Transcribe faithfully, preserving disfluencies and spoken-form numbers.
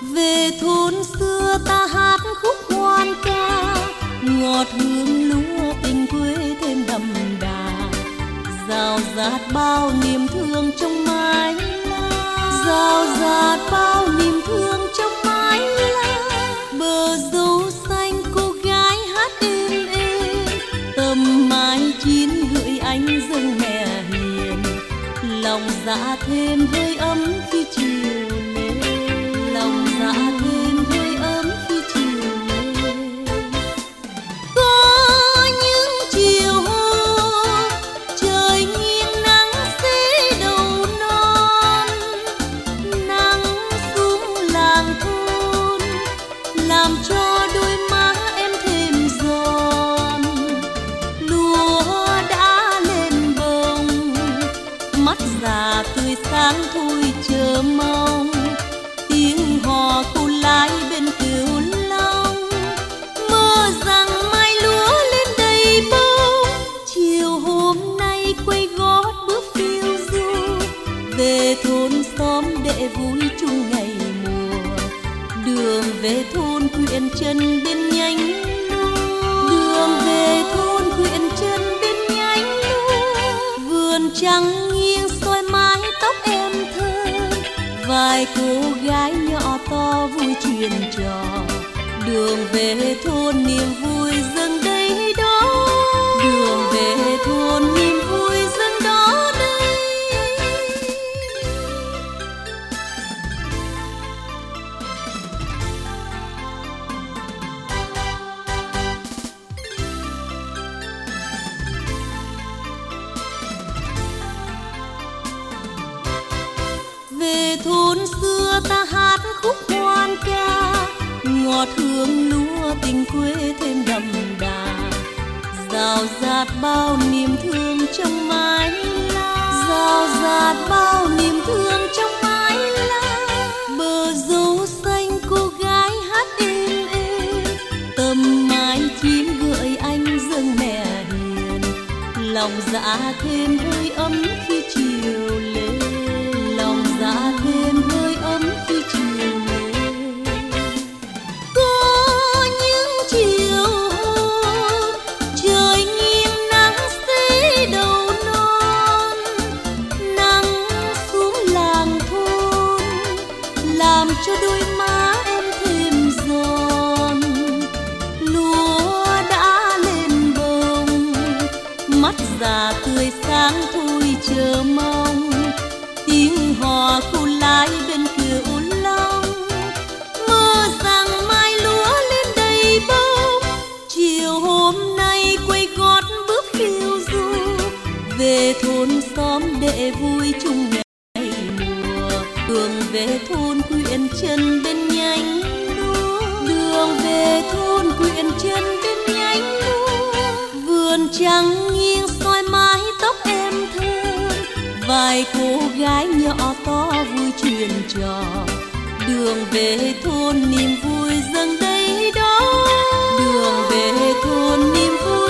Về thôn xưa ta hát khúc hoan ca, ngọt hương lúa tình quê thêm đậm đà, rào rạt bao niềm thương trong mái lá, rào rạt bao niềm thương trong mái lá. Bờ dâu xanh cô gái hát êm êm, tầm mái chín gửi anh dâng mẹ hiền, lòng dạ thêm hơi ấm khi chiều lên, lòng dạ thêm hơi ấm khi chiều lên. Có những chiều hôm trời nghiêng nắng xế đầu non, nắng xuống làng thôn làm cho đôi má em thêm giòn. Lúa đã lên bông, mắt già tươi sáng thôi chờ mong, tiếng hò cô lái bên cửu long. Mơ rằng mai lúa lên đầy bông, chiều hôm nay quay gót bước phiêu du, về thôn xóm để vui chung ngày mùa. Đường về thôn quyện chân bên nhánh lúa, đường về thôn quyện chân bên nhánh lúa. Vườn trắng nghiêng soi mái tóc em thơ, vài cô gái nhỏ to vui chuyện trò. Đường về thôn niềm vui dâng đây đó, đường về thôn niềm vui dâng đó đây. Về thôn xưa ta hát khúc hoan ca, ngọt hương lúa tình quê thêm đậm đà, rào rạt bao niềm thương trong mái lá, rào rạt bao niềm thương trong mái lá. Bờ dâu xanh cô gái hát êm êm, tầm mái chín gợi anh dâng mẹ hiền, lòng dạ thêm hơi ấm khi chiều lên, lòng dạ thêm hơi ấm khi chiều lên. Có những chiều hôm trời nghiêng nắng xế đầu non, nắng xuống làng thôn làm cho đôi má em thêm giòn. Lúa đã lên bông, mắt già tươi sáng thôi chờ mong, tiếng hò cô lái bên cửu long. Mơ rằng mai lúa lên đầy bông, chiều hôm nay quay gót bước phiêu du, về thôn xóm để vui chung ngày mùa. Đường về thôn quyện chân bên nhánh lúa, đường về thôn quyện chân bên nhánh lúa. Vườn trắng nghiêng soi mái tóc em thơ, vài cô gái nhỏ to vui chuyện trò. Đường về thôn niềm vui dâng đây đó, đường về thôn niềm vui